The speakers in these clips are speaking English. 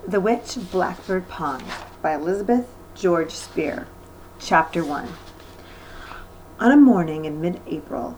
The Witch of Blackbird Pond by Elizabeth George Spear. Chapter 1. On a morning in mid-April,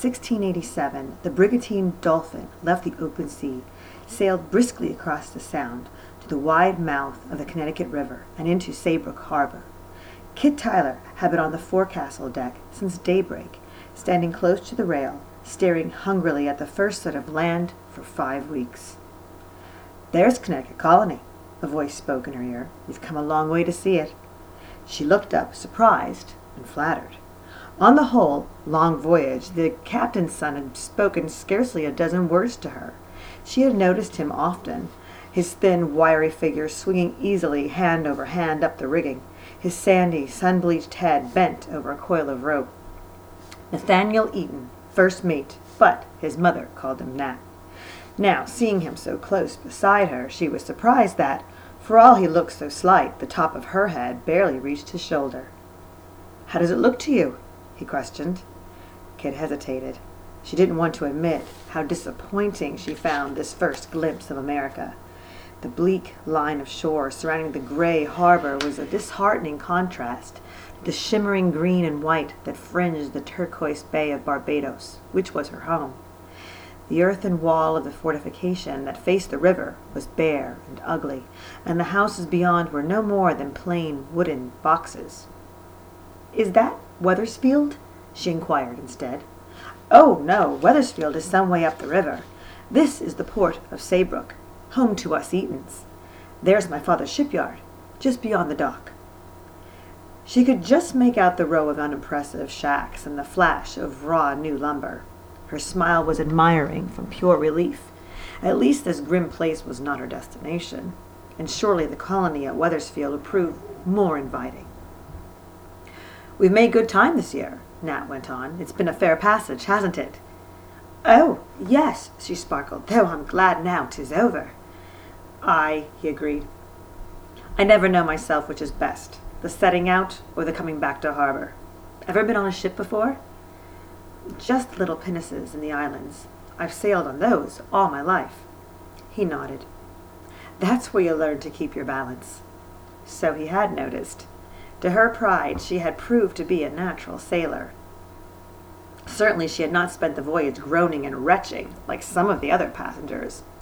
1687, the brigantine Dolphin left the open sea, sailed briskly across the Sound to the wide mouth of the Connecticut River and into Saybrook Harbor. Kit Tyler had been on the forecastle deck since daybreak, standing close to the rail, staring hungrily at the first sight of land for 5 weeks. "There's Connecticut Colony," a voice spoke in her ear. "You've come a long way to see it." She looked up, surprised and flattered. On the whole long voyage, the captain's son had spoken scarcely a dozen words to her. She had noticed him often, his thin, wiry figure swinging easily hand over hand up the rigging, his sandy, sun-bleached head bent over a coil of rope. Nathaniel Eaton, first mate, but his mother called him Nat. Now, seeing him so close beside her, she was surprised that, for all he looked so slight, the top of her head barely reached his shoulder. "How does it look to you?" he questioned. Kit hesitated. She didn't want to admit how disappointing she found this first glimpse of America. The bleak line of shore surrounding the gray harbor was a disheartening contrast to the shimmering green and white that fringed the turquoise bay of Barbados, which was her home. The earthen wall of the fortification that faced the river was bare and ugly, and the houses beyond were no more than plain wooden boxes. "Is that Wethersfield?" she inquired instead. "Oh, no, Wethersfield is some way up the river. This is the port of Saybrook, home to us Eatons. There's my father's shipyard, just beyond the dock." She could just make out the row of unimpressive shacks and the flash of raw new lumber. Her smile was admiring from pure relief. At least this grim place was not her destination, and surely the colony at Wethersfield would prove more inviting. "We've made good time this year," Nat went on. "It's been a fair passage, hasn't it?" "Oh, yes," she sparkled, "though I'm glad now 'tis over." "Aye," he agreed. "I never know myself which is best, the setting out or the coming back to harbor. Ever been on a ship before?" "Just little pinnaces in the islands. I've sailed on those all my life." He nodded. "That's where you learn to keep your balance." So he had noticed. To her pride, she had proved to be a natural sailor. Certainly she had not spent the voyage groaning and retching like some of the other passengers.